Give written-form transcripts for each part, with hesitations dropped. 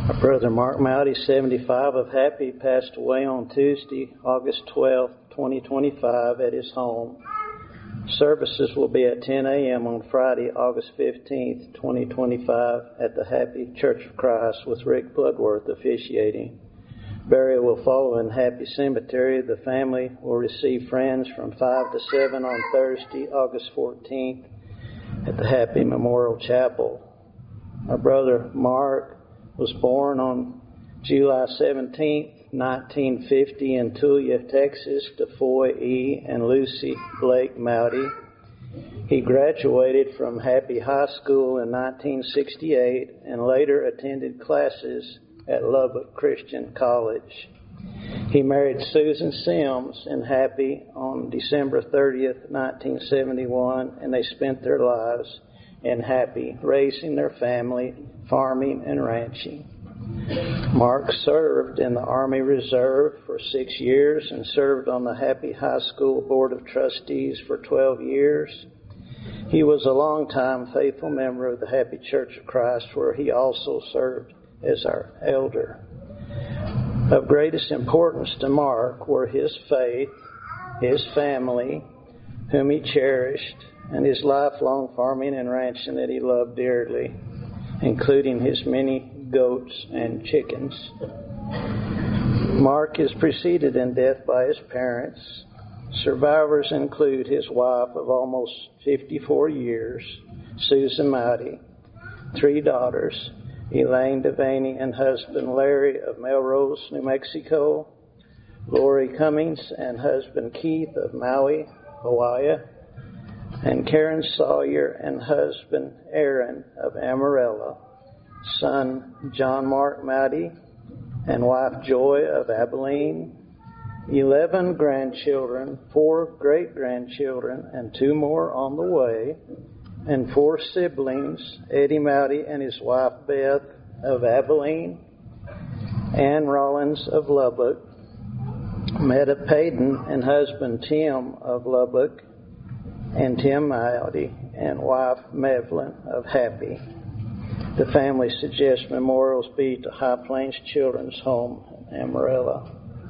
Our brother Mark Mowdy, 75 of Happy, passed away on Tuesday, August 12, 2025 at his home. Services will be at 10 a.m. on Friday, August 15, 2025 at the Happy Church of Christ with Rick Bloodworth officiating. Burial will follow in Happy Cemetery. The family will receive friends from 5 to 7 on Thursday, August 14th at the Happy Memorial Chapel. Our brother Mark was born on July 17, 1950 in Tulia, Texas, to Foy E. and Lucy Blake Mowdy. He graduated from Happy High School in 1968 and later attended classes at Lubbock Christian College. He married Susan Sims in Happy on December 30th, 1971, and they spent their lives in Happy, raising their family, farming, and ranching. Mark served in the Army Reserve for 6 years and served on the Happy High School Board of Trustees for 12 years. He was a longtime faithful member of the Happy Church of Christ, where he also served as our elder. Of greatest importance to Mark were his faith, his family, whom he cherished, and his lifelong farming and ranching that he loved dearly, including his many goats and chickens. Mark is preceded in death by his parents. Survivors include his wife of almost 54 years, Susan Mowdy, 3 daughters, Elaine Devaney and husband Larry of Melrose, New Mexico, Lori Cummings and husband Keith of Maui, Hawaii, and Karen Sawyer and husband Aaron of Amarillo, son John Mark Mowdy and wife Joy of Abilene, 11 grandchildren, 4 great-grandchildren, and 2 more on the way, and 4 siblings, Eddie Mowdy and his wife Beth of Abilene, Ann Rollins of Lubbock, Meta Payton and husband Tim of Lubbock, and Tim Mowdy and wife Mevlin of Happy. The family suggests memorials be to High Plains Children's Home in Amarillo.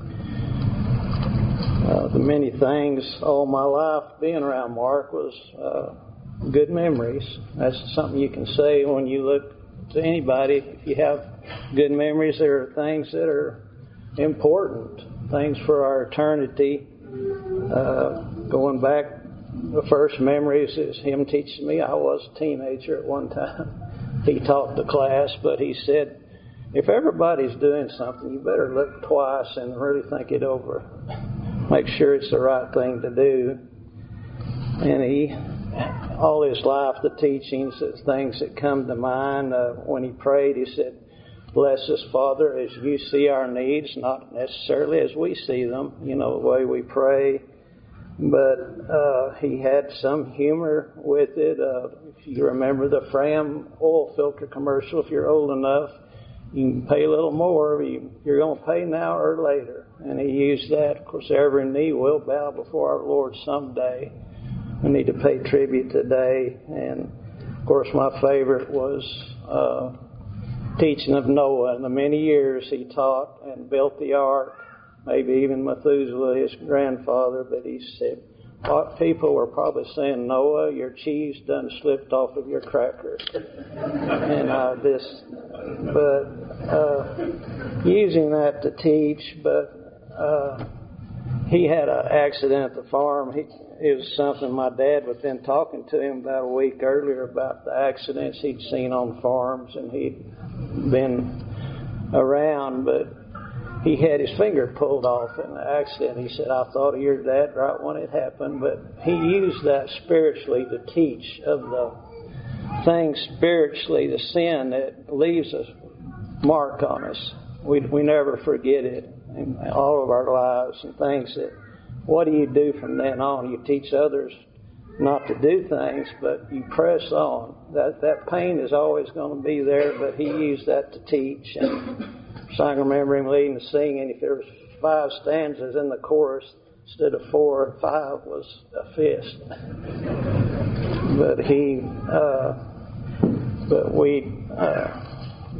The many things all my life being around Mark was good memories. That's something you can say when you look to anybody. If you have good memories, there are things that are important, things for our eternity. Going back, the first memories is him teaching me. I was a teenager at one time. He taught the class, but he said, if everybody's doing something, you better look twice and really think it over. Make sure it's the right thing to do. And he, all his life, the teachings, the things that come to mind. When he prayed, he said, bless us, Father, as you see our needs, not necessarily as we see them, the way we pray. But he had some humor with it. If you remember the Fram oil filter commercial, if you're old enough, you can pay a little more. You're going to pay now or later. And he used that. Of course, every knee will bow before our Lord someday. We need to pay tribute today. And, of course, my favorite was teaching of Noah. In the many years he taught and built the ark, maybe even Methuselah, his grandfather, but he said, people were probably saying, Noah, your cheese done slipped off of your cracker. And using that to teach, but he had an accident at the farm. It was something my dad was then talking to him about a week earlier about the accidents he'd seen on farms, and he'd been around, but he had his finger pulled off in the accident. He said, I thought of your dad right when it happened. But he used that spiritually to teach of the things spiritually, the sin that leaves a mark on us. We never forget it in all of our lives and things that, what do you do from then on? You teach others not to do things, but you press on. That pain is always going to be there, but he used that to teach. And so I remember him leading the singing. If there was 5 stanzas in the chorus, instead of 4, 5 was a fist.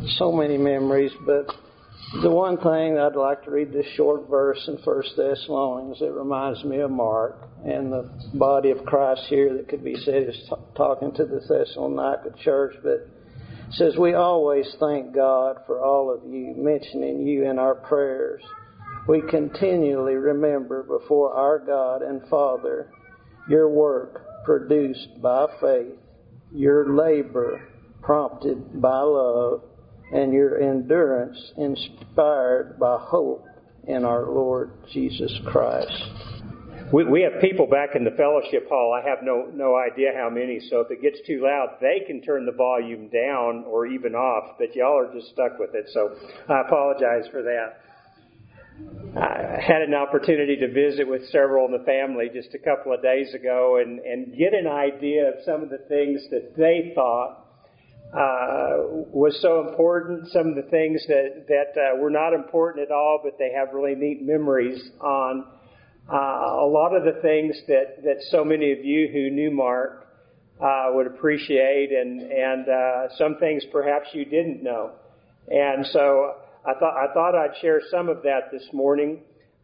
so many memories, but the one thing I'd like to read this short verse in 1 Thessalonians. It reminds me of Mark and the body of Christ here that could be said is talking to the Thessalonica church, but it says, we always thank God for all of you, mentioning you in our prayers. We continually remember before our God and Father your work produced by faith, your labor prompted by love, and your endurance inspired by hope in our Lord Jesus Christ. We have people back in the fellowship hall. I have no idea how many, so if it gets too loud, they can turn the volume down or even off, but y'all are just stuck with it, so I apologize for that. I had an opportunity to visit with several in the family just a couple of days ago and get an idea of some of the things that they thought was so important, some of the things that were not important at all, but they have really neat memories on. A lot of the things that so many of you who knew Mark would appreciate, and some things perhaps you didn't know. And so I thought I'd share some of that this morning.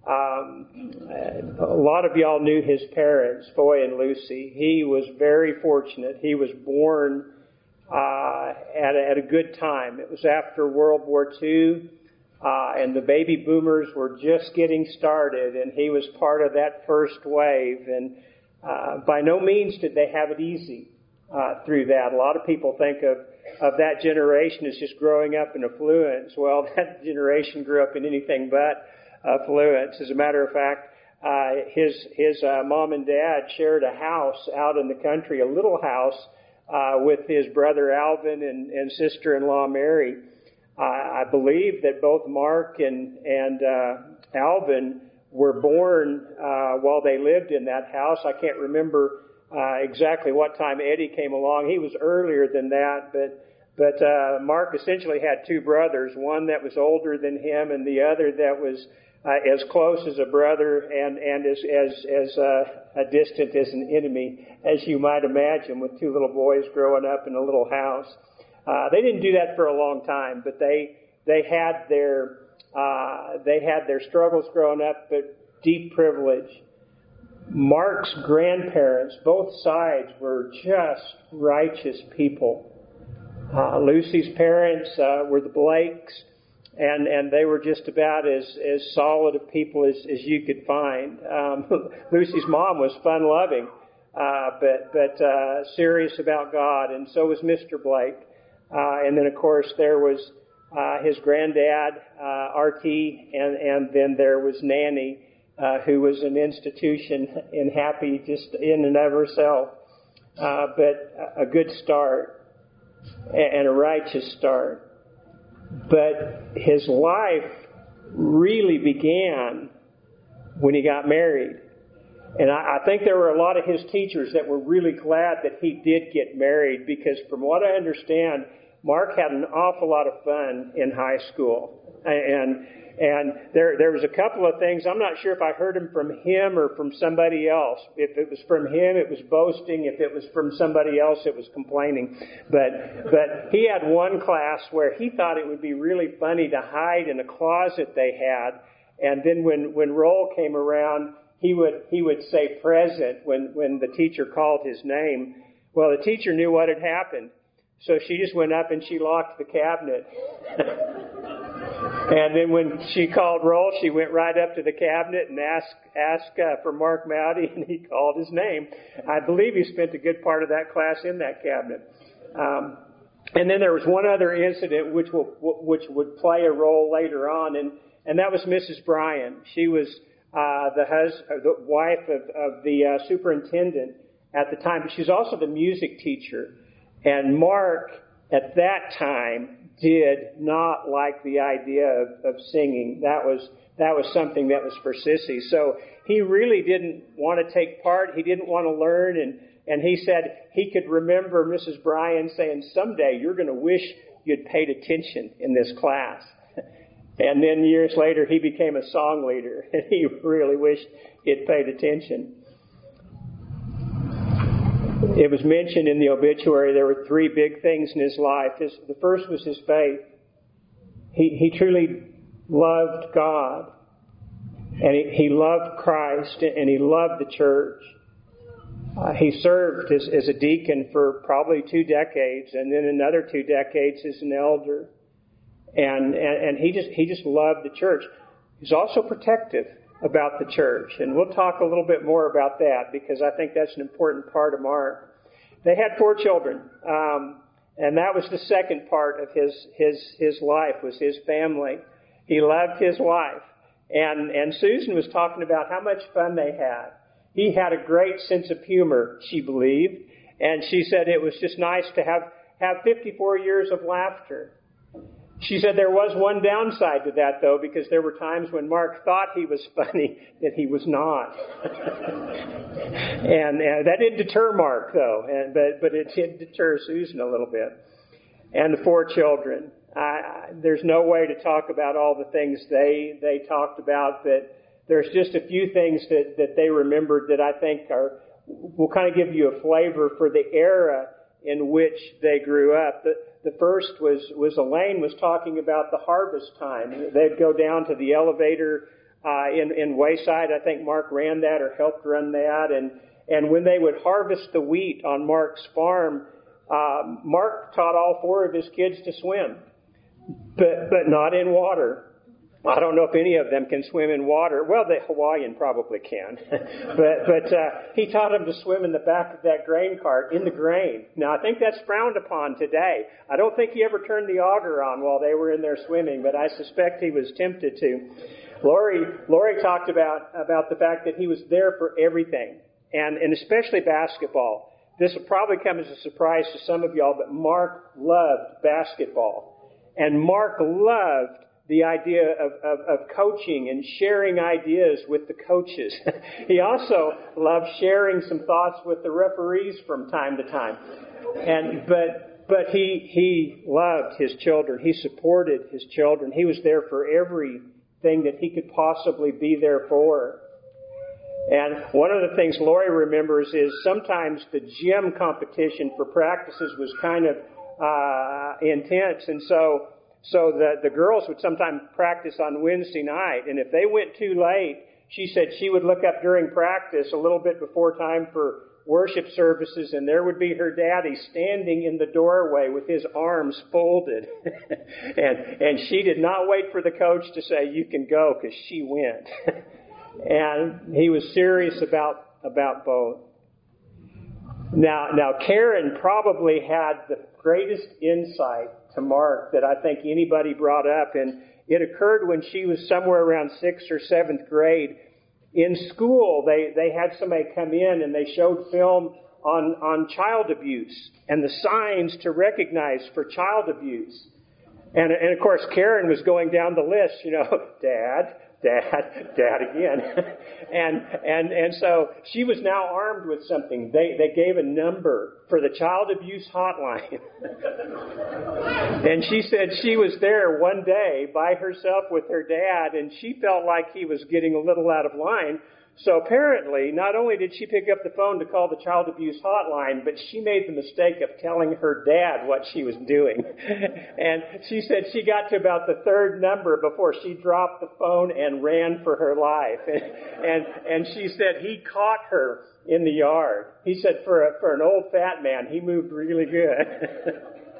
A lot of y'all knew his parents, Foy and Lucy. He was very fortunate. He was born at a good time. It was after World War II, and the baby boomers were just getting started, and he was part of that first wave. And by no means did they have it easy through that. A lot of people think of that generation as just growing up in affluence. Well, that generation grew up in anything but affluence. As a matter of fact, his mom and dad shared a house out in the country, a little house, with his brother Alvin and sister-in-law Mary. I believe that both Mark and Alvin were born while they lived in that house. I can't remember exactly what time Eddie came along. He was earlier than that, but Mark essentially had two brothers, one that was older than him and the other that was as close as a brother and as distant as an enemy, as you might imagine, with two little boys growing up in a little house. They didn't do that for a long time, but they had their struggles growing up, but deep privilege. Mark's grandparents, both sides, were just righteous people. Lucy's parents were the Blakes, and they were just about as solid of people as you could find. Lucy's mom was fun-loving, but serious about God, and so was Mr. Blake. And then, of course, there was his granddad, R.T., and then there was Nanny, who was an institution and happy just in and of herself. But a good start and a righteous start. But his life really began when he got married. And I think there were a lot of his teachers that were really glad that he did get married, because from what I understand, Mark had an awful lot of fun in high school. And there was a couple of things. I'm not sure if I heard them from him or from somebody else. If it was from him, it was boasting. If it was from somebody else, it was complaining. But he had one class where he thought it would be really funny to hide in a closet they had. And then when roll came around, he would say present when the teacher called his name. Well, the teacher knew what had happened. So she just went up and she locked the cabinet. And then when she called roll, she went right up to the cabinet and asked for Mark Mowdy, and he called his name. I believe he spent a good part of that class in that cabinet. And then there was one other incident which would play a role later on, and that was Mrs. Bryan. She was the wife of the superintendent at the time, but she was also the music teacher. And Mark, at that time, did not like the idea of singing. That was something that was for sissies. So he really didn't want to take part. He didn't want to learn. And he said he could remember Mrs. Bryan saying, someday you're going to wish you'd paid attention in this class. And then years later, he became a song leader. And he really wished he'd paid attention. It was mentioned in the obituary there were three big things in his life. The first was his faith. He truly loved God, and he loved Christ, and he loved the church. He served as a deacon for probably 2 decades, and then another 2 decades as an elder. And he just loved the church. He's also protective about the church, and we'll talk a little bit more about that because I think that's an important part of Mark. They had 4 children, and that was the second part of his life, was his family. He loved his wife, and Susan was talking about how much fun they had. He had a great sense of humor, she believed, and she said it was just nice to have 54 years of laughter. She said there was one downside to that, though, because there were times when Mark thought he was funny that he was not. and that didn't deter Mark, though, but it did deter Susan a little bit. And the 4 children. There's no way to talk about all the things they talked about, but there's just a few things that they remembered that I think will kind of give you a flavor for the era in which they grew up. The first was Elaine was talking about the harvest time. They'd go down to the elevator in Wayside. I think Mark ran that or helped run that. And when they would harvest the wheat on Mark's farm, Mark taught all 4 of his kids to swim, but not in water. I don't know if any of them can swim in water. Well, the Hawaiian probably can. but he taught them to swim in the back of that grain cart in the grain. Now, I think that's frowned upon today. I don't think he ever turned the auger on while they were in there swimming, but I suspect he was tempted to. Lori talked about the fact that he was there for everything, and especially basketball. This will probably come as a surprise to some of y'all, but Mark loved basketball. And Mark loved the idea of coaching and sharing ideas with the coaches. He also loved sharing some thoughts with the referees from time to time. But he loved his children. He supported his children. He was there for everything that he could possibly be there for. And one of the things Lori remembers is sometimes the gym competition for practices was kind of intense, and so the girls would sometimes practice on Wednesday night, and if they went too late, she said she would look up during practice a little bit before time for worship services, and there would be her daddy standing in the doorway with his arms folded. and she did not wait for the coach to say, "You can go," because she went. And he was serious about both. Now Karen probably had the greatest insight to Mark that I think anybody brought up, and it occurred when she was somewhere around 6th or 7th grade. In school, they had somebody come in and they showed film on child abuse and the signs to recognize for child abuse. And of course, Karen was going down the list, Dad again. and so she was now armed with something. They gave a number for the child abuse hotline. And she said she was there one day by herself with her dad, and she felt like he was getting a little out of line. So apparently, not only did she pick up the phone to call the child abuse hotline, but she made the mistake of telling her dad what she was doing. And she said she got to about the 3rd number before she dropped the phone and ran for her life. And she said he caught her in the yard. He said for an old fat man, he moved really good.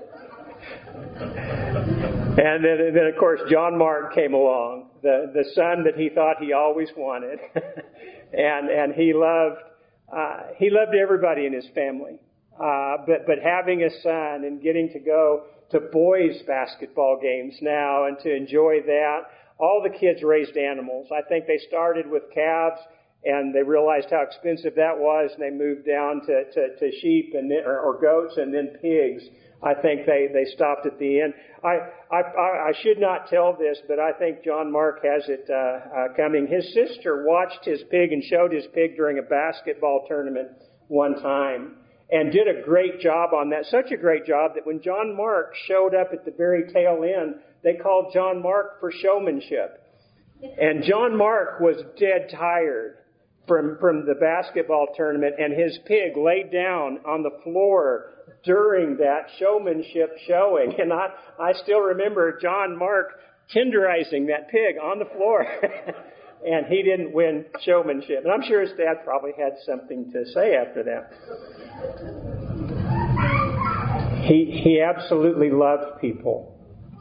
And then, of course, John Mark came along, the son that he thought he always wanted. and he loved everybody in his family. But having a son and getting to go to boys' basketball games now and to enjoy that, all the kids raised animals. I think they started with calves, and they realized how expensive that was, and they moved down to sheep or goats and then pigs. I think they stopped at the end. I should not tell this, but I think John Mark has it coming. His sister watched his pig and showed his pig during a basketball tournament one time and did a great job on that. Such a great job that when John Mark showed up at the very tail end, they called John Mark for showmanship. And John Mark was dead tired. from the basketball tournament, and his pig laid down on the floor during that showmanship showing. And I still remember John Mark tenderizing that pig on the floor. And he didn't win showmanship. And I'm sure his dad probably had something to say after that. He absolutely loved people.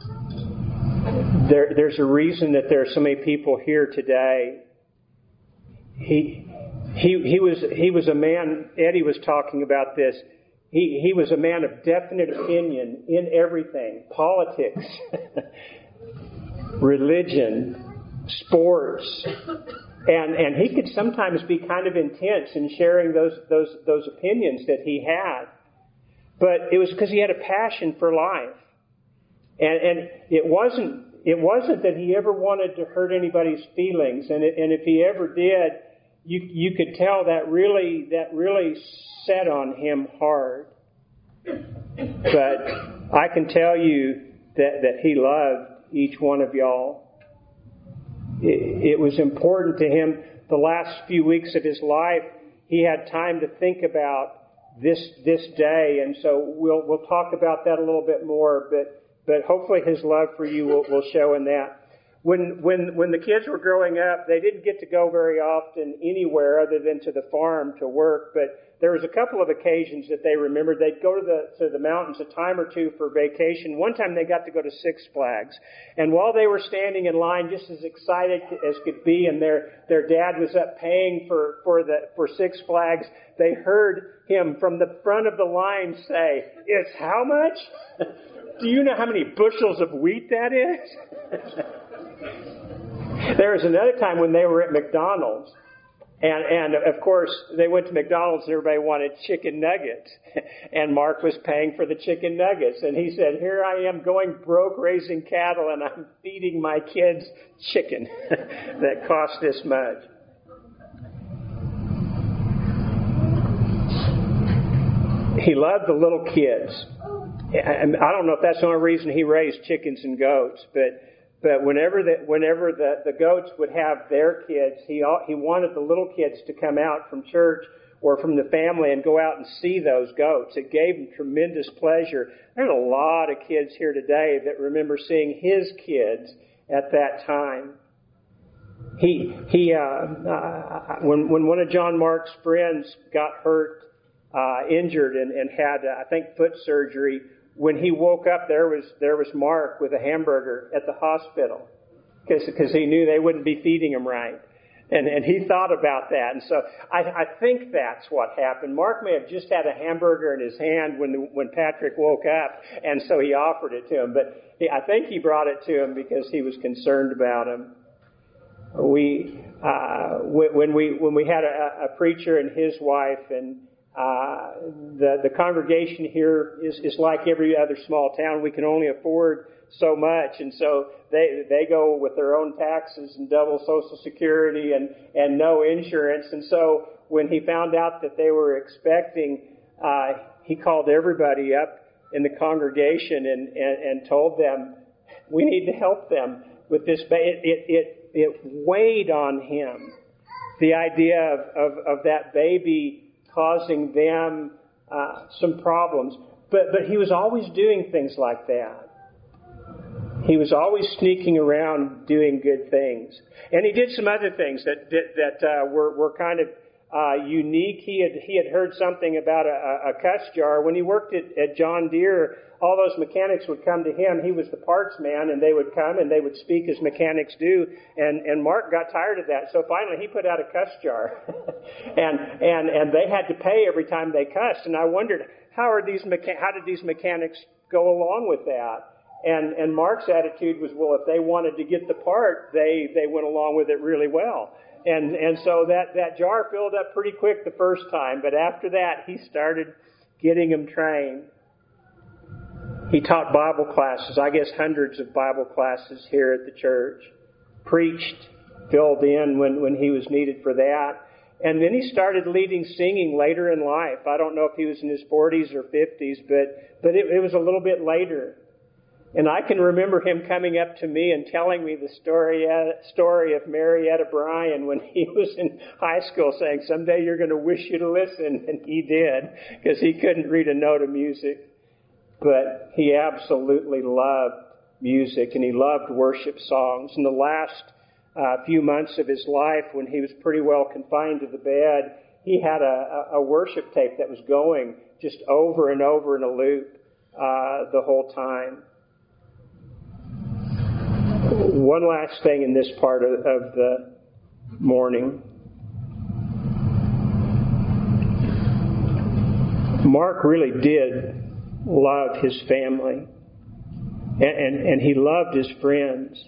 There's a reason that there are so many people here today. He was a man, Eddie was talking about this, he was a man of definite opinion in everything. Politics, religion, sports. And he could sometimes be kind of intense in sharing those opinions that he had. But it was because he had a passion for life. And it wasn't that he ever wanted to hurt anybody's feelings. And if he ever did, you could tell that really set on him hard. But I can tell you that he loved each one of y'all. It was important to him. The last few weeks of his life, he had time to think about this day, and so we'll talk about that a little bit more. But hopefully his love for you will show in that. When the kids were growing up, they didn't get to go very often anywhere other than to the farm to work. But there was a couple of occasions that they remembered. They'd go to the mountains a time or two for vacation. One time they got to go to Six Flags, and while they were standing in line, just as excited as could be, and their dad was up paying for Six Flags, they heard him from the front of the line say, "It's how much? Do you know how many bushels of wheat that is?" There was another time when they were at McDonald's, and of course they went to McDonald's and everybody wanted chicken nuggets, and Mark was paying for the chicken nuggets, and he said, "Here I am going broke raising cattle, and I'm feeding my kids chicken that cost this much." He loved the little kids. I don't know if that's the only reason he raised chickens and goats, but whenever the goats would have their kids, he wanted the little kids to come out from church or from the family and go out and see those goats. It gave him tremendous pleasure. There's a lot of kids here today that remember seeing his kids at that time. When one of John Mark's friends got hurt, injured, and had I think foot surgery, when he woke up, there was Mark with a hamburger at the hospital because he knew they wouldn't be feeding him right, and he thought about that, and so I think that's what happened. Mark may have just had a hamburger in his hand when Patrick woke up, and so he offered it to him. But I think he brought it to him because he was concerned about him. When we had a preacher and his wife, and the congregation here is like every other small town. We can only afford so much, and so they go with their own taxes and double Social Security and no insurance. And so when he found out that they were expecting, he called everybody up in the congregation and told them, "We need to help them with this." It weighed on him, the idea of that baby causing them some problems. But he was always doing things like that. He was always sneaking around doing good things. And he did some other things that were kind of unique. He had heard something about a cuss jar. When he worked at John Deere, all those mechanics would come to him. He was the parts man, and they would come and they would speak as mechanics do. And Mark got tired of that, so finally he put out a cuss jar, and they had to pay every time they cussed. And I wondered how did these mechanics go along with that? And Mark's attitude was, well, if they wanted to get the part, they went along with it really well. And so that jar filled up pretty quick the first time, but after that he started getting them trained. He taught Bible classes, I guess hundreds of Bible classes here at the church. Preached, filled in when he was needed for that. And then he started leading singing later in life. I don't know if he was in his 40s or 50s, but it was a little bit later. And I can remember him coming up to me and telling me the story of Marietta Bryan when he was in high school, saying, someday you're going to wish you'd listen. And he did, because he couldn't read a note of music. But he absolutely loved music, and he loved worship songs. In the last few months of his life, when he was pretty well confined to the bed, he had a worship tape that was going just over and over in a loop the whole time. One last thing in this part of the morning. Mark really did love his family, and he loved his friends.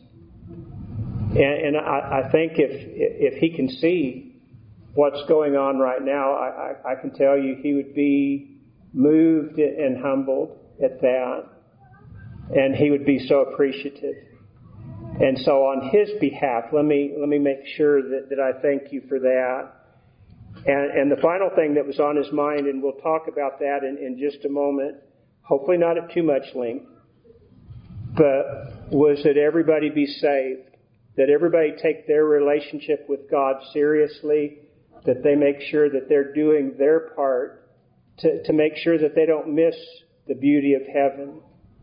And I think if he can see what's going on right now, I can tell you he would be moved and humbled at that, and he would be so appreciative. And so on his behalf, let me make sure that I thank you for that. And the final thing that was on his mind, and we'll talk about that in just a moment, hopefully not at too much length, but was that everybody be saved, that everybody take their relationship with God seriously, that they make sure that they're doing their part to make sure that they don't miss the beauty of heaven.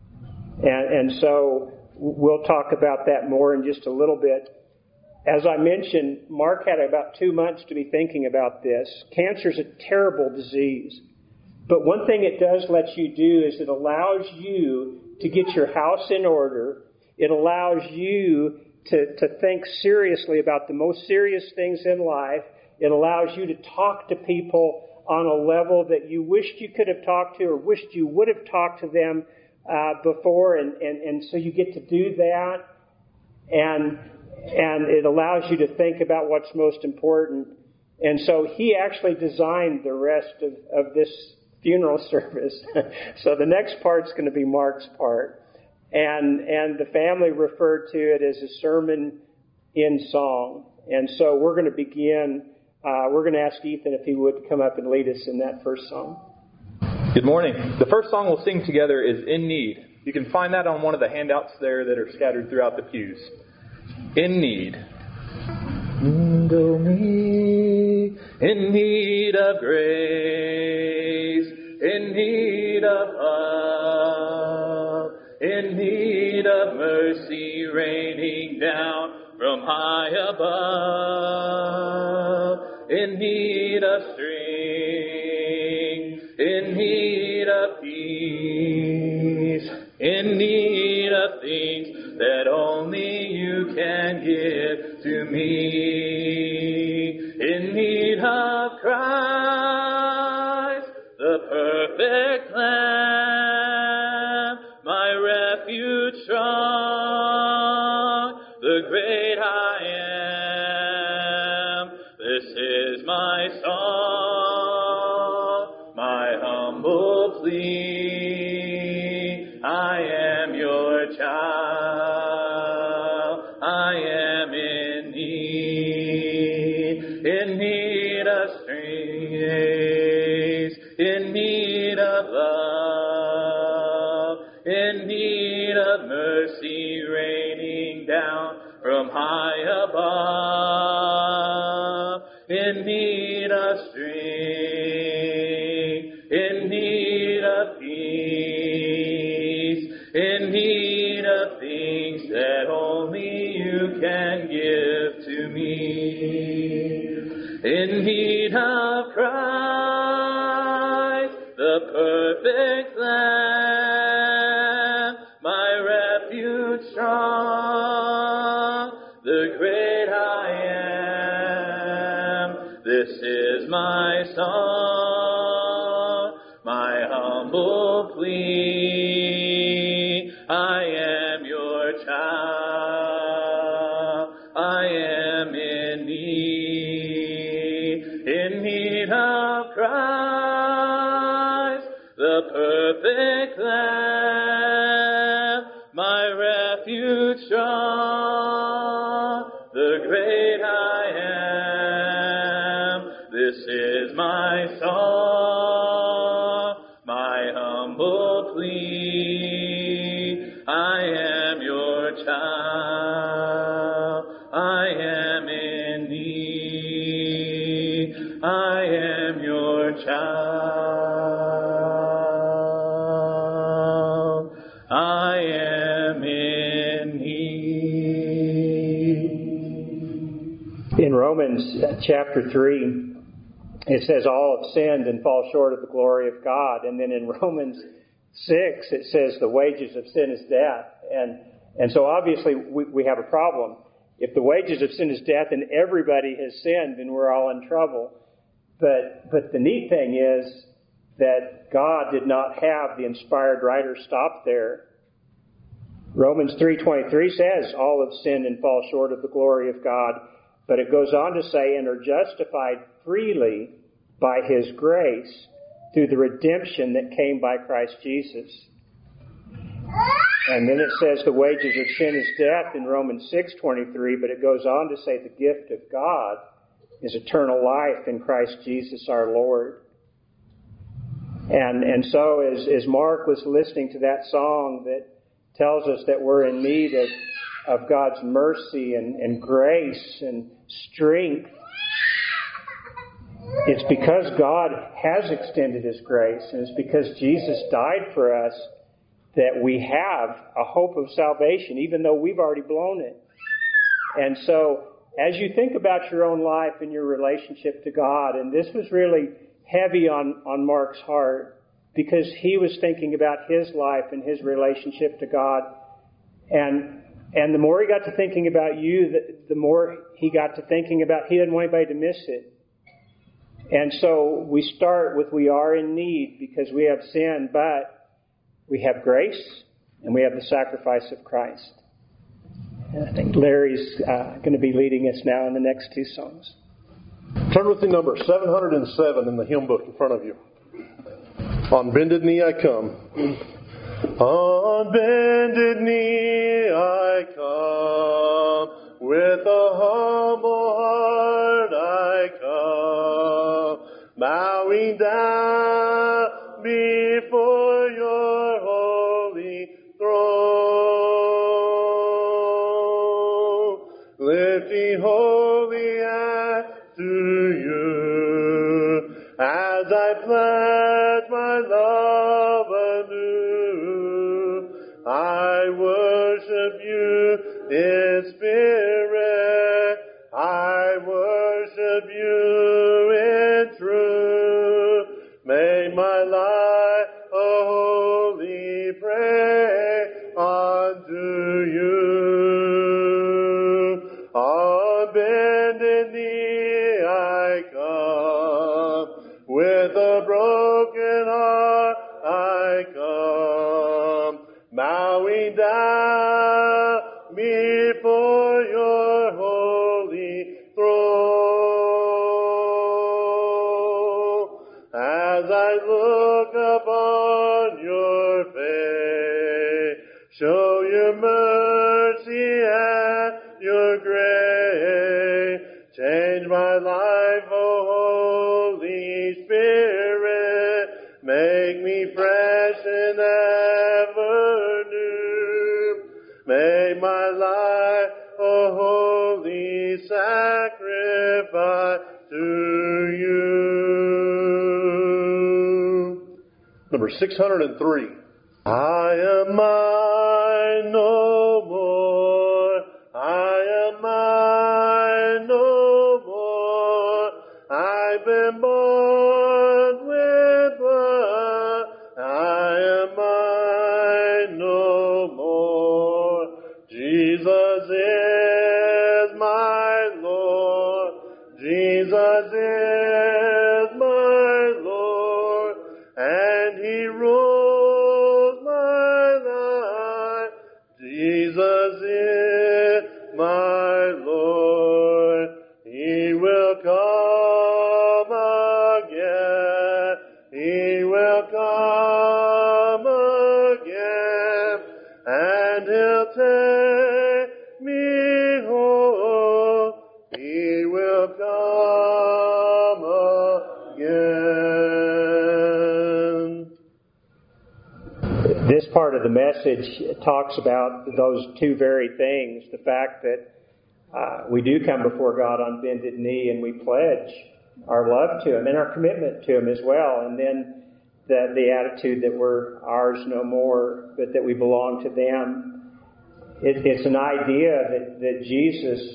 And so we'll talk about that more in just a little bit. As I mentioned, Mark had about 2 months to be thinking about this. Cancer is a terrible disease. But one thing it does let you do is it allows you to get your house in order. It allows you to think seriously about the most serious things in life. It allows you to talk to people on a level that you wished you could have talked to or wished you would have talked to them before. And so you get to do that. And it allows you to think about what's most important. And so he actually designed the rest of this funeral service. So the next part's going to be Mark's part. And the family referred to it as a sermon in song. And so we're going to begin. We're going to ask Ethan if he would come up and lead us in that first song. Good morning. The first song we'll sing together is In Need. You can find that on one of the handouts there that are scattered throughout the pews. In Need. Oh, me, in need of grace, in need of love, in need of mercy raining down from high above, in need of strength, in need of peace, in need of things that only you can give to me. In need of Christ, the perfect Lamb, my refuge strong, the great I am. This is my song, my humble plea. I am your child. I am in need of strength, in need of love, in need of mercy raining down from high above, in need of strength, in need of peace, in need of things that only you can give to me. In need of Christ, the perfect Lamb, my refuge strong, the great I am. This is my song, my humble plea. I am your child. I am in need of Christ, the perfect Lamb, my refuge strong, the great I am. This is my song, my humble plea. I In Romans chapter 3, it says all have sinned and fall short of the glory of God. And then in Romans 6, it says the wages of sin is death. And so obviously we have a problem. If the wages of sin is death and everybody has sinned, then we're all in trouble. But the neat thing is that God did not have the inspired writer stop there. Romans 3:23 says all have sinned and fall short of the glory of God. But it goes on to say, and are justified freely by His grace through the redemption that came by Christ Jesus. And then it says the wages of sin is death in Romans 6:23, but it goes on to say the gift of God is eternal life in Christ Jesus our Lord. And so as Mark was listening to that song that tells us that we're in need of God's mercy and grace and strength, it's because God has extended His grace, and it's because Jesus died for us that we have a hope of salvation, even though we've already blown it. And so, as you think about your own life and your relationship to God, and this was really heavy on Mark's heart, because he was thinking about his life and his relationship to God. And the more he got to thinking about you, the more he got to thinking about he didn't want anybody to miss it. And so we start with we are in need because we have sin, but we have grace and we have the sacrifice of Christ. And I think Larry's going to be leading us now in the next two songs. Turn with me number 707 in the hymn book in front of you. On bended knee I come. On bended knee I come, with a humble heart I come, bowing down before your holy throne, lifting holy hands to you, as I pledge my love anew. I worship you in spirit, I worship you in truth. Make my life a holy prayer unto you. On bended knee I come, with a broken heart I come, bowing down before your holy throne. As I look upon your face, show your mercy and your grace. Change my life, O Holy Spirit. Make me fresh and ever new. Make my life a holy sacrifice to you. Number 603. I am mine no more. I am mine no more. I've been born with blood. I am mine no more. Jesus is my Lord. Jesus is my Lord. And He rules my life. Jesus is my Lord. He will come again. He will come again. And He'll take me home. He will come again. This part of the message talks about those two very things. The fact that we do come before God on bended knee and we pledge our love to Him and our commitment to Him as well. And then the attitude that we're ours no more, but that we belong to them. It's an idea that Jesus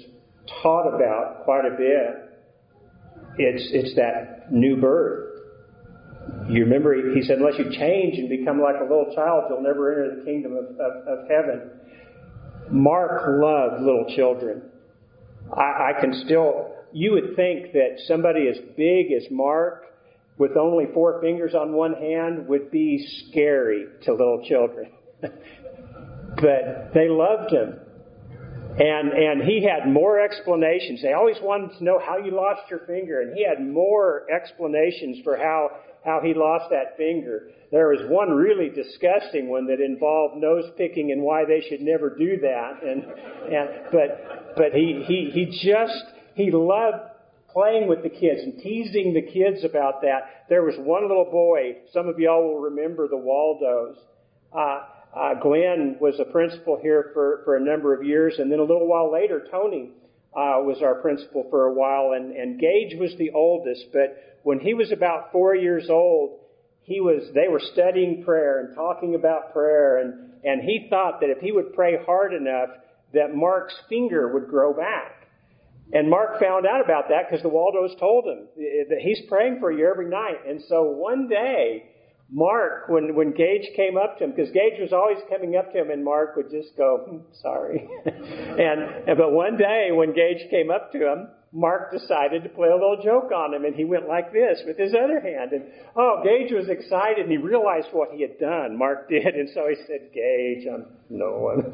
taught about quite a bit, it's that new birth. You remember, he said, unless you change and become like a little child, you'll never enter the kingdom of heaven. Mark loved little children. I can still, you would think that somebody as big as Mark, with only 4 fingers on one hand, would be scary to little children. But they loved him. And he had more explanations. They always wanted to know how you lost your finger, and he had more explanations for how he lost that finger. There was one really disgusting one that involved nose picking and why they should never do that. But he loved playing with the kids and teasing the kids about that. There was one little boy. Some of y'all will remember the Waldos. Glenn was a principal here for a number of years, and then a little while later, Tony was our principal for a while, and Gage was the oldest. But when he was about 4 years old, they were studying prayer and talking about prayer, and he thought that if he would pray hard enough, that Mark's finger would grow back. And Mark found out about that because the Waldos told him that he's praying for you every night. And so one day, Mark, when Gage came up to him, because Gage was always coming up to him, and Mark would just go, sorry. But one day when Gage came up to him, Mark decided to play a little joke on him, and he went like this with his other hand. And Gage was excited, and he realized what he had done. Mark did, and so he said, Gage, I'm no one.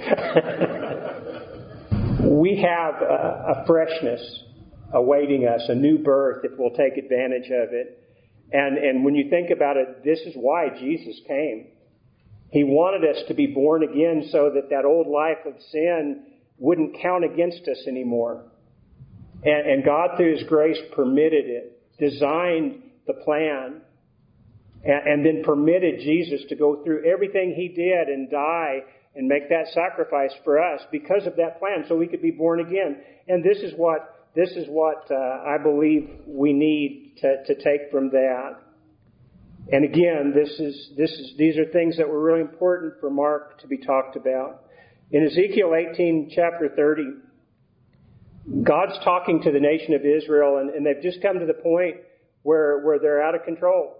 We have a freshness awaiting us, a new birth, if we'll take advantage of it. And when you think about it, this is why Jesus came. He wanted us to be born again so that old life of sin wouldn't count against us anymore. And God, through His grace, permitted it, designed the plan, and then permitted Jesus to go through everything He did and die and make that sacrifice for us because of that plan, so we could be born again. And this is what I believe we need to take from that. And again, these are things that were really important for Mark to be talked about. In Ezekiel 18, chapter 30, God's talking to the nation of Israel, and they've just come to the point where they're out of control.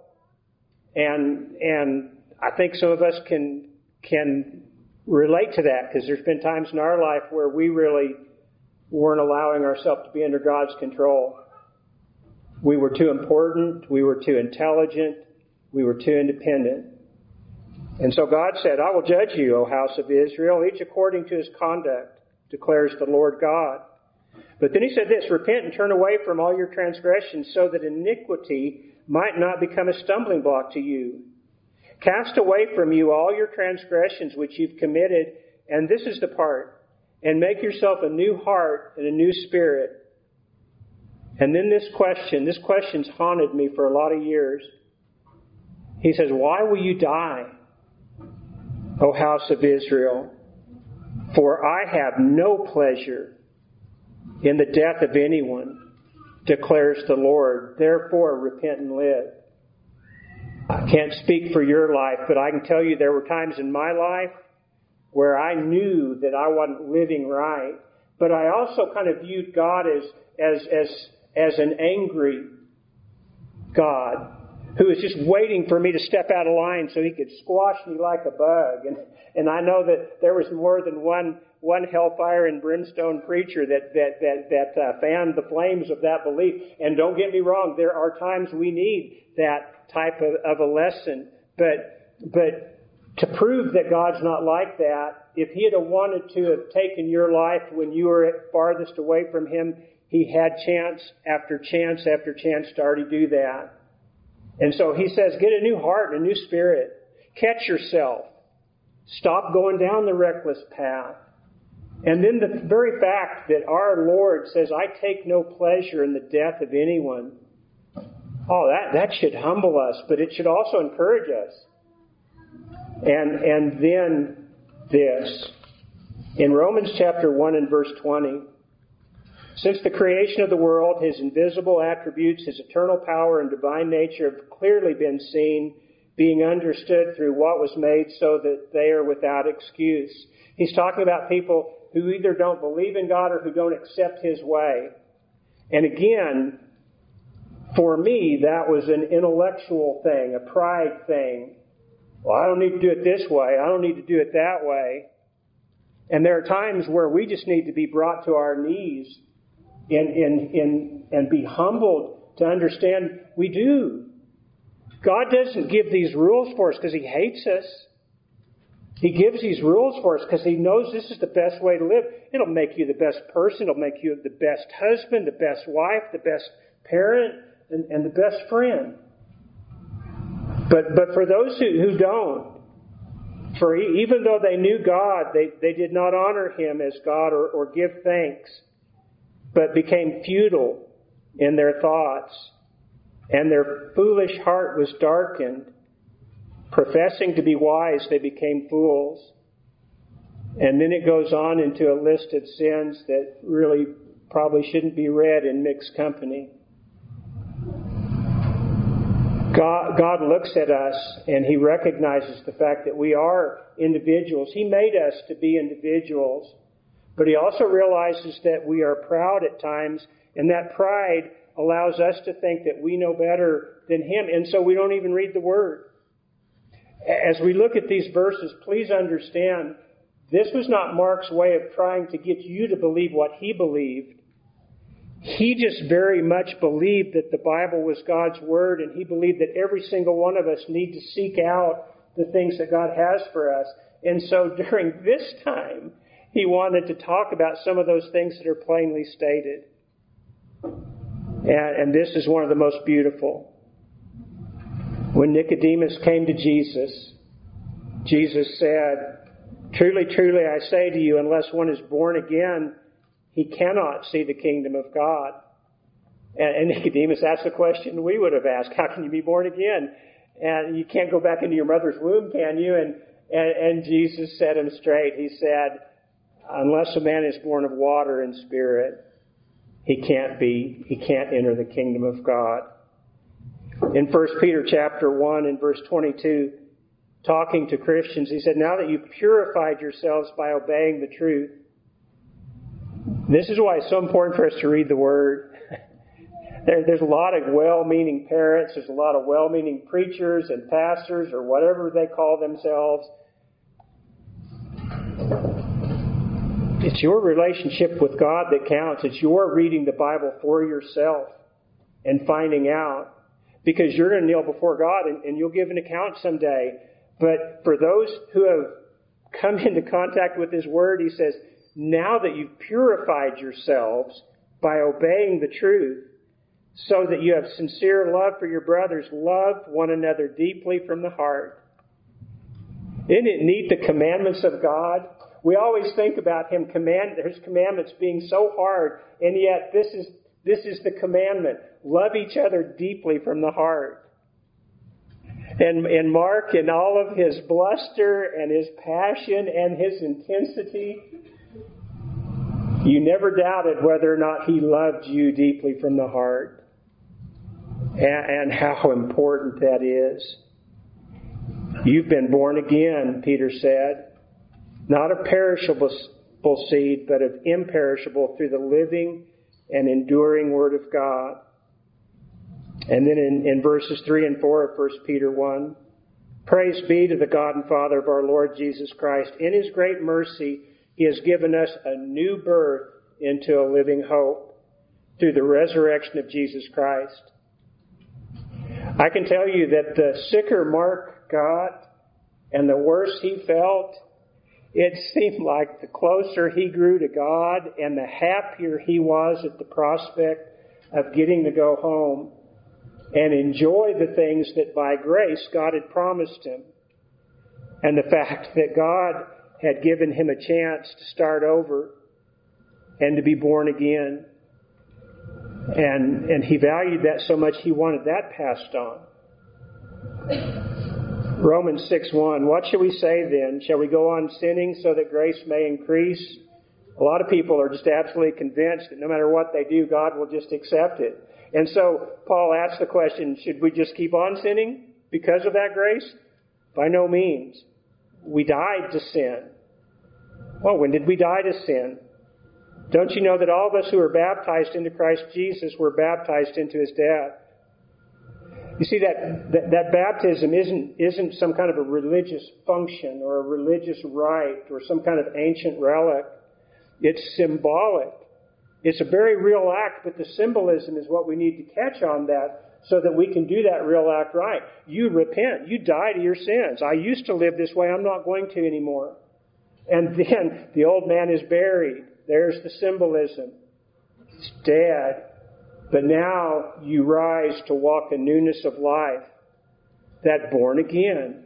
And I think some of us can relate to that, because there's been times in our life where we really weren't allowing ourselves to be under God's control. We were too important. We were too intelligent. We were too independent. And so God said, I will judge you, O house of Israel, each according to his conduct, declares the Lord God. But then he said this, repent and turn away from all your transgressions so that iniquity might not become a stumbling block to you. Cast away from you all your transgressions which you've committed, and this is the part, and make yourself a new heart and a new spirit. And then this question's haunted me for a lot of years. He says, why will you die, O house of Israel? For I have no pleasure in the death of anyone, declares the Lord. Therefore, repent and live. I can't speak for your life, but I can tell you there were times in my life where I knew that I wasn't living right, but I also kind of viewed God as an angry God who was just waiting for me to step out of line so He could squash me like a bug. And I know that there was more than one hellfire and brimstone preacher that fanned the flames of that belief. And don't get me wrong, there are times we need that type of a lesson. But to prove that God's not like that, if He had wanted to have taken your life when you were farthest away from Him, He had chance after chance after chance to already do that. And so He says, get a new heart and a new spirit. Catch yourself. Stop going down the reckless path. And then the very fact that our Lord says, I take no pleasure in the death of anyone. Oh, that should humble us, but it should also encourage us. And then this. In Romans chapter 1 and verse 20, since the creation of the world, His invisible attributes, His eternal power and divine nature have clearly been seen, being understood through what was made, so that they are without excuse. He's talking about people who either don't believe in God or who don't accept His way. And again, for me, that was an intellectual thing, a pride thing. Well, I don't need to do it this way. I don't need to do it that way. And there are times where we just need to be brought to our knees and be humbled to understand we do. God doesn't give these rules for us because He hates us. He gives these rules for us because He knows this is the best way to live. It'll make you the best person. It'll make you the best husband, the best wife, the best parent, and the best friend. But for those who don't, even though they knew God, they did not honor Him as God or give thanks, but became futile in their thoughts, and their foolish heart was darkened. Professing to be wise, they became fools. And then it goes on into a list of sins that really probably shouldn't be read in mixed company. God looks at us and He recognizes the fact that we are individuals. He made us to be individuals, but He also realizes that we are proud at times, and that pride allows us to think that we know better than Him, and so we don't even read the Word. As we look at these verses, please understand, this was not Mark's way of trying to get you to believe what he believed. He just very much believed that the Bible was God's Word, and he believed that every single one of us need to seek out the things that God has for us. And so during this time, he wanted to talk about some of those things that are plainly stated. And this is one of the most beautiful. When Nicodemus came to Jesus, Jesus said, "Truly, truly, I say to you, unless one is born again, he cannot see the kingdom of God." And Nicodemus asked the question we would have asked, how can you be born again? And you can't go back into your mother's womb, can you? And Jesus set him straight. He said, unless a man is born of water and spirit, he can't enter the kingdom of God. In 1 Peter chapter 1 and verse 22, talking to Christians, he said, now that you've purified yourselves by obeying the truth. This is why it's so important for us to read the Word. There's a lot of well-meaning parents, there's a lot of well-meaning preachers and pastors or whatever they call themselves. It's your relationship with God that counts. It's your reading the Bible for yourself and finding out. Because you're going to kneel before God and you'll give an account someday. But for those who have come into contact with His Word, He says, now that you've purified yourselves by obeying the truth, so that you have sincere love for your brothers, love one another deeply from the heart. Isn't it neat, the commandments of God? We always think about His commandments being so hard, and yet this is the commandment. Love each other deeply from the heart. And Mark, in all of his bluster and his passion and his intensity, you never doubted whether or not he loved you deeply from the heart. And how important that is. You've been born again, Peter said. Not of perishable seed, but of imperishable through the living and enduring Word of God. And then in verses 3 and 4 of 1 Peter 1, praise be to the God and Father of our Lord Jesus Christ. In His great mercy, He has given us a new birth into a living hope through the resurrection of Jesus Christ. I can tell you that the sicker Mark got and the worse he felt, it seemed like the closer he grew to God and the happier he was at the prospect of getting to go home and enjoy the things that by grace God had promised him. And the fact that God had given him a chance to start over and to be born again. And he valued that so much he wanted that passed on. Romans 6:1, what shall we say then? Shall we go on sinning so that grace may increase? A lot of people are just absolutely convinced that no matter what they do, God will just accept it. And so Paul asks the question, should we just keep on sinning because of that grace? By no means. We died to sin. Well, when did we die to sin? Don't you know that all of us who are baptized into Christ Jesus were baptized into His death? You see, that baptism isn't some kind of a religious function or a religious rite or some kind of ancient relic. It's symbolic. It's a very real act, but the symbolism is what we need to catch on that so that we can do that real act right. You repent. You die to your sins. I used to live this way. I'm not going to anymore. And then the old man is buried. There's the symbolism. It's dead. But now you rise to walk in newness of life. That born again.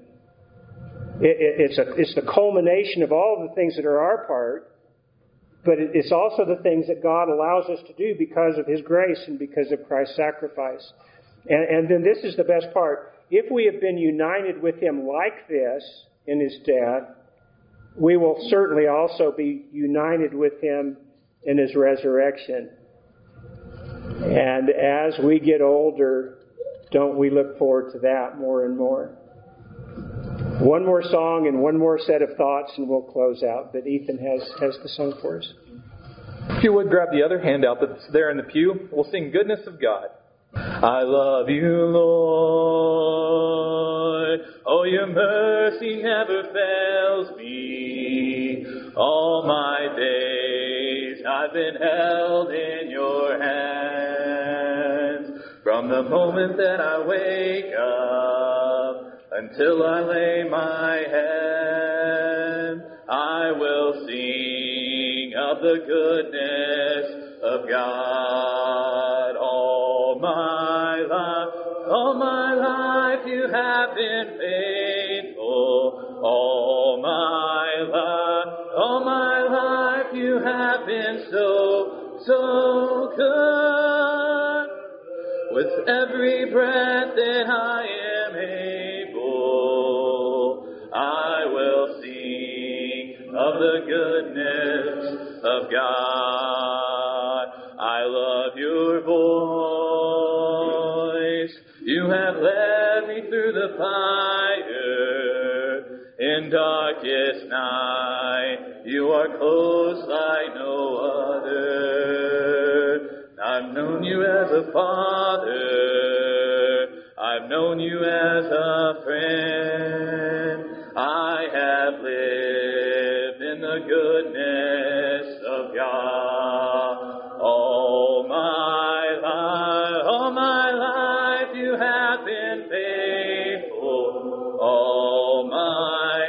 It's the culmination of all the things that are our part. But it's also the things that God allows us to do because of His grace and because of Christ's sacrifice. And then this is the best part. If we have been united with Him like this in His death, we will certainly also be united with Him in His resurrection. And as we get older, don't we look forward to that more and more? One more song and one more set of thoughts and we'll close out. But Ethan has the song for us. If you would grab the other handout that's there in the pew, we'll sing Goodness of God. I love you, Lord. Oh, your mercy never fails me. All my days I've been held in your hands. From the moment that I wake up until I lay my head, I will sing of the goodness of God. All my life you have been faithful. All my life you have been so good. With every breath that I am able, I will sing of the goodness of God. I love your voice. You have led me through the fire in darkest night. You are close like no other. I've known you as a father. I've known you as a friend. I have lived in the goodness of God. All my life you have been faithful. All my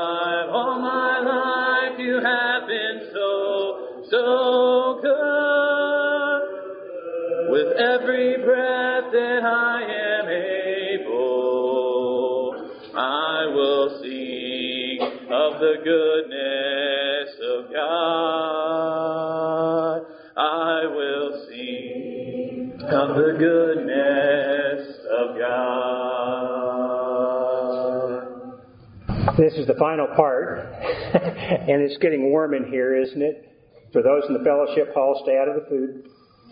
life you have been so good. With every breath that I am able, I will sing of the goodness of God. I will sing of the goodness of God. This is the final part, and it's getting warm in here, isn't it? For those in the fellowship hall, stay out of the food.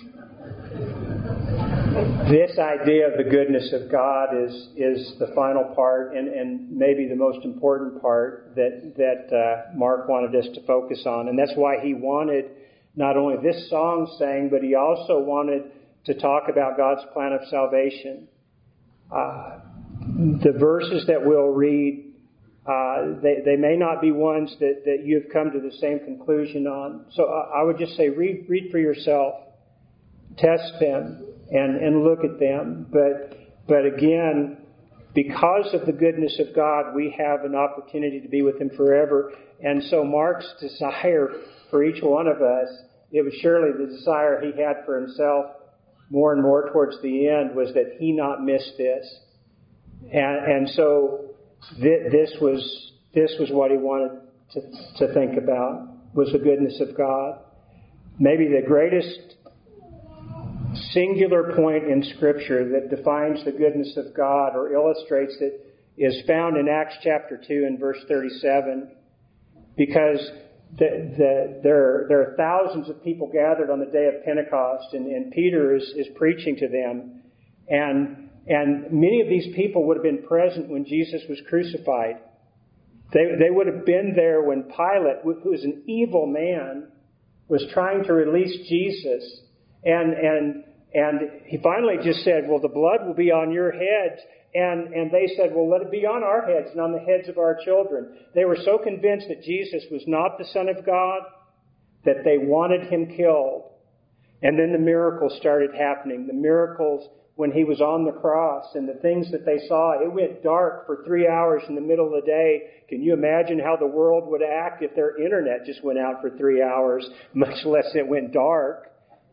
This idea of the goodness of God is the final part and maybe the most important part that Mark wanted us to focus on. And that's why he wanted not only this song sang, but he also wanted to talk about God's plan of salvation. The verses that we'll read, they may not be ones that you've come to the same conclusion on. So I would just say read for yourself. Test them. And look at them. But again, because of the goodness of God, we have an opportunity to be with Him forever. And so Mark's desire for each one of us, it was surely the desire he had for himself more and more towards the end, was that he not miss this. And so this was what he wanted to think about, was the goodness of God. Maybe the greatest singular point in Scripture that defines the goodness of God or illustrates it is found in Acts chapter 2 and verse 37, because there are thousands of people gathered on the day of Pentecost, and Peter is preaching to them, and many of these people would have been present when Jesus was crucified. They would have been there when Pilate, who was an evil man, was trying to release Jesus. And he finally just said, well, the blood will be on your heads. And they said, well, let it be on our heads and on the heads of our children. They were so convinced that Jesus was not the Son of God that they wanted him killed. And then the miracles started happening. The miracles when he was on the cross and the things that they saw. It went dark for 3 hours in the middle of the day. Can you imagine how the world would act if their internet just went out for 3 hours, much less it went dark?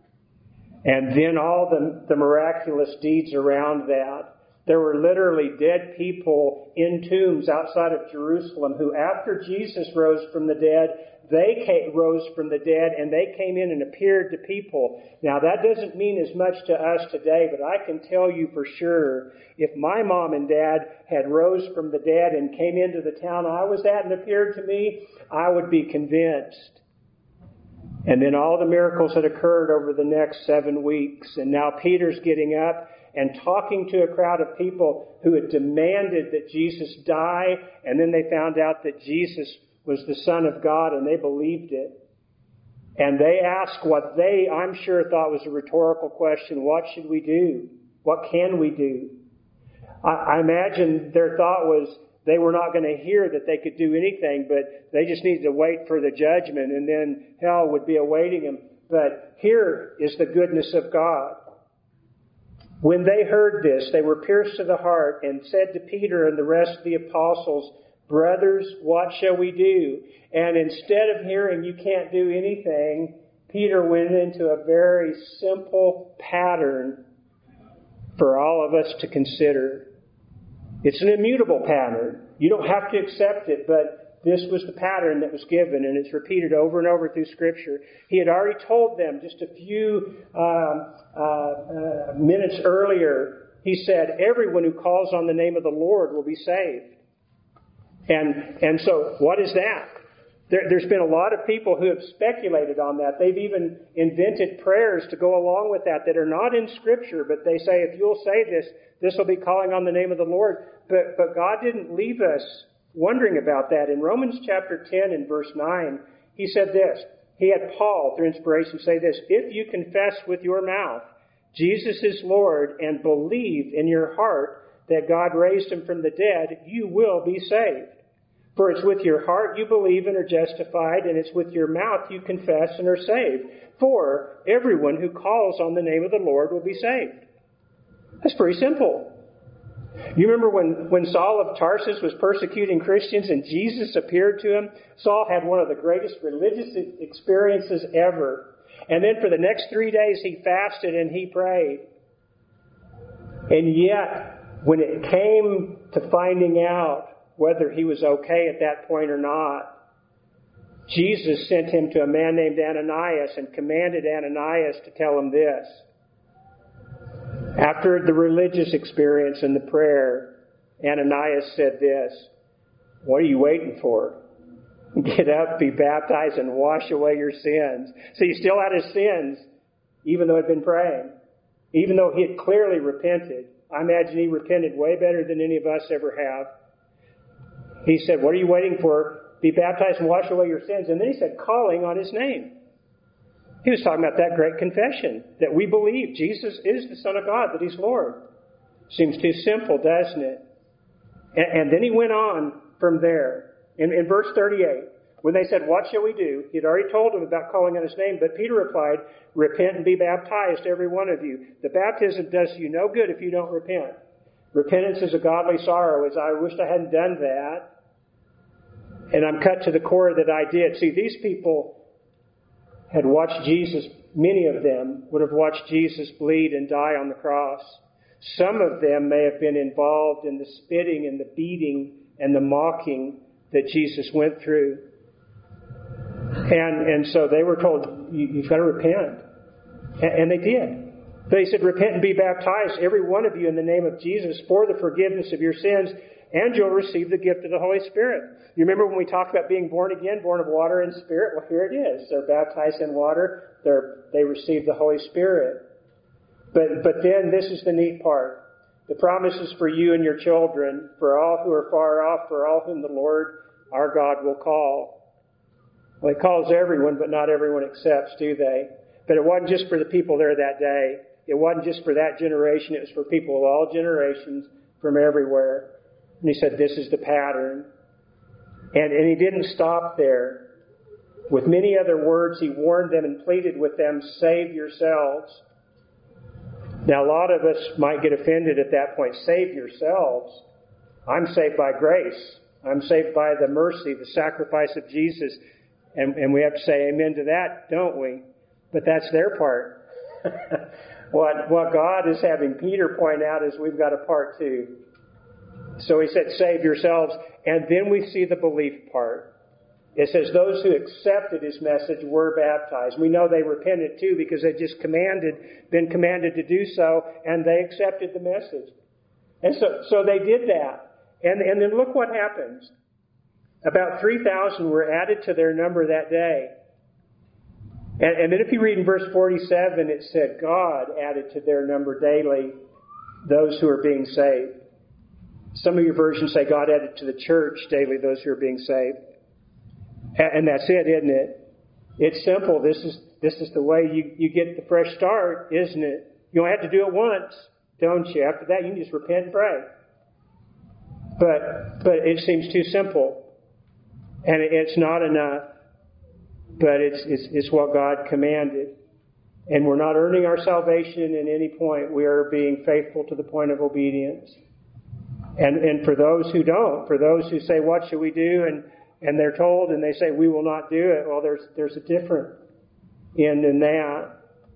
And then all the miraculous deeds around that. There were literally dead people in tombs outside of Jerusalem who, after Jesus rose from the dead, rose from the dead and they came in and appeared to people. Now, that doesn't mean as much to us today, but I can tell you for sure, if my mom and dad had rose from the dead and came into the town I was at and appeared to me, I would be convinced. And then all the miracles had occurred over the next 7 weeks. And now Peter's getting up and talking to a crowd of people who had demanded that Jesus die. And then they found out that Jesus was the Son of God and they believed it. And they asked what they, I'm sure, thought was a rhetorical question. What should we do? What can we do? I imagine their thought was they were not going to hear that they could do anything, but they just needed to wait for the judgment and then hell would be awaiting them. But here is the goodness of God. When they heard this, they were pierced to the heart and said to Peter and the rest of the apostles, brothers, what shall we do? And instead of hearing, you can't do anything, Peter went into a very simple pattern for all of us to consider. It's an immutable pattern. You don't have to accept it, but this was the pattern that was given, and it's repeated over and over through Scripture. He had already told them just a few minutes earlier. He said, everyone who calls on the name of the Lord will be saved. And so what is that? There's been a lot of people who have speculated on that. They've even invented prayers to go along with that are not in Scripture, but they say, if you'll say this, this will be calling on the name of the Lord. But God didn't leave us wondering about that. In Romans chapter 10 and verse 9, he said this. He had Paul, through inspiration, say this, if you confess with your mouth Jesus is Lord and believe in your heart that God raised him from the dead, you will be saved. For it's with your heart you believe and are justified, and it's with your mouth you confess and are saved. For everyone who calls on the name of the Lord will be saved. That's pretty simple. You remember when Saul of Tarsus was persecuting Christians and Jesus appeared to him? Saul had one of the greatest religious experiences ever. And then for the next 3 days he fasted and he prayed. And yet, when it came to finding out whether he was okay at that point or not, Jesus sent him to a man named Ananias and commanded Ananias to tell him this. After the religious experience and the prayer, Ananias said this, what are you waiting for? Get up, be baptized, and wash away your sins. So he still had his sins, even though he'd been praying. Even though he had clearly repented. I imagine he repented way better than any of us ever have. He said, what are you waiting for? Be baptized and wash away your sins. And then he said, calling on his name. He was talking about that great confession, that we believe Jesus is the Son of God, that he's Lord. Seems too simple, doesn't it? And then he went on from there. In verse 38, when they said, what shall we do? He had already told them about calling on his name, but Peter replied, repent and be baptized, every one of you. The baptism does you no good if you don't repent. Repentance is a godly sorrow, as I wished I hadn't done that. And I'm cut to the core that I did. See, these people had watched Jesus, many of them would have watched Jesus bleed and die on the cross. Some of them may have been involved in the spitting and the beating and the mocking that Jesus went through. And so they were told, you've got to repent. And they did. They said, repent and be baptized, every one of you, in the name of Jesus for the forgiveness of your sins, and you'll receive the gift of the Holy Spirit. You remember when we talked about being born again, born of water and Spirit? Well, here it is. They're baptized in water. They receive the Holy Spirit. But then this is the neat part. The promise is for you and your children, for all who are far off, for all whom the Lord our God will call. Well, He calls everyone, but not everyone accepts, do they? But it wasn't just for the people there that day. It wasn't just for that generation. It was for people of all generations from everywhere. And He said, this is the pattern. And He didn't stop there. With many other words, He warned them and pleaded with them, save yourselves. Now, a lot of us might get offended at that point. Save yourselves. I'm saved by grace. I'm saved by the mercy, the sacrifice of Jesus. And we have to say amen to that, don't we? But that's their part. What God is having Peter point out is we've got a part too. So he said, save yourselves. And then we see the belief part. It says those who accepted His message were baptized. We know they repented too because they just been commanded to do so, and they accepted the message. And so they did that. And then look what happens. About 3,000 were added to their number that day. And then if you read in verse 47, it said God added to their number daily those who are being saved. Some of your versions say God added to the church daily those who are being saved. And that's it, isn't it? It's simple. This is the way you get the fresh start, isn't it? You don't have to do it once, don't you? After that, you can just repent and pray. But it seems too simple. And it's not enough. But it's what God commanded. And we're not earning our salvation at any point. We are being faithful to the point of obedience. And for those who don't, for those who say, what should we do? And they're told and they say, we will not do it. Well, there's a different end in that.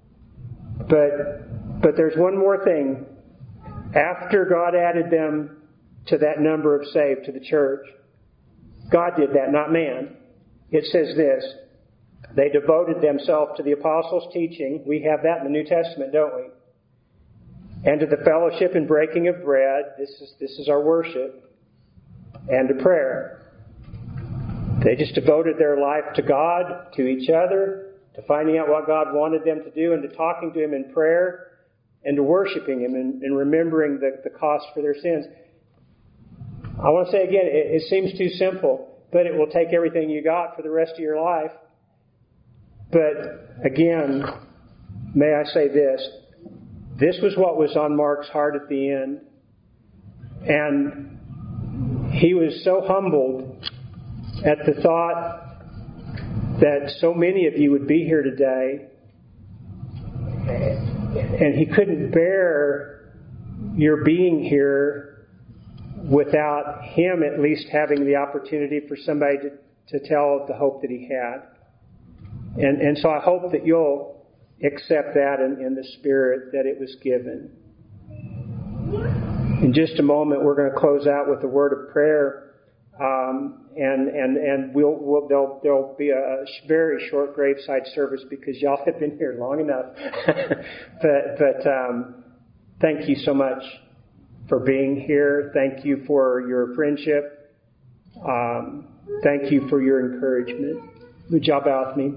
But there's one more thing. After God added them to that number of saved, to the church, God did that, not man. It says this, they devoted themselves to the apostles' teaching. We have that in the New Testament, don't we? And to the fellowship and breaking of bread. This is our worship. And to prayer. They just devoted their life to God, to each other, to finding out what God wanted them to do, and to talking to Him in prayer, and to worshiping Him and remembering the cost for their sins. I want to say again, it seems too simple, but it will take everything you got for the rest of your life. But again, may I say this. This was what was on Mark's heart at the end. And he was so humbled at the thought that so many of you would be here today. And he couldn't bear your being here without him at least having the opportunity for somebody to tell of the hope that he had. And so I hope that you'll accept that in the spirit that it was given. In just a moment, we're going to close out with a word of prayer, and there'll be a very short graveside service because y'all have been here long enough. but thank you so much for being here. Thank you for your friendship. Thank you for your encouragement. Would y'all bow with me?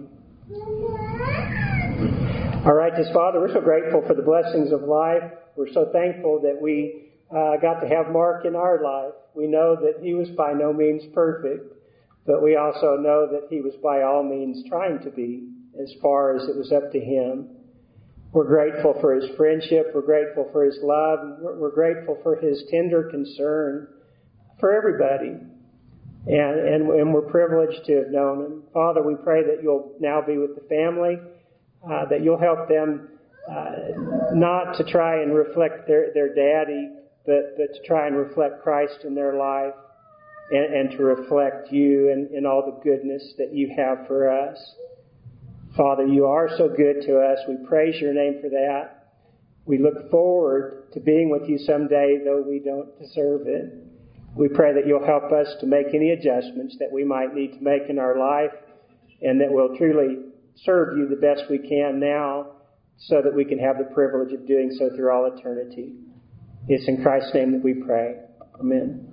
Our righteous Father, we're so grateful for the blessings of life. We're so thankful that we got to have Mark in our life. We know that he was by no means perfect, but we also know that he was by all means trying to be as far as it was up to him. We're grateful for his friendship. We're grateful for his love. We're grateful for his tender concern for everybody. And we're privileged to have known him. Father, we pray that you'll now be with the family, that you'll help them not to try and reflect their daddy, but to try and reflect Christ in their life and to reflect you and all the goodness that you have for us. Father, you are so good to us. We praise your name for that. We look forward to being with you someday, though we don't deserve it. We pray that you'll help us to make any adjustments that we might need to make in our life, and that we'll truly serve you the best we can now, so that we can have the privilege of doing so through all eternity. It's in Christ's name that we pray. Amen.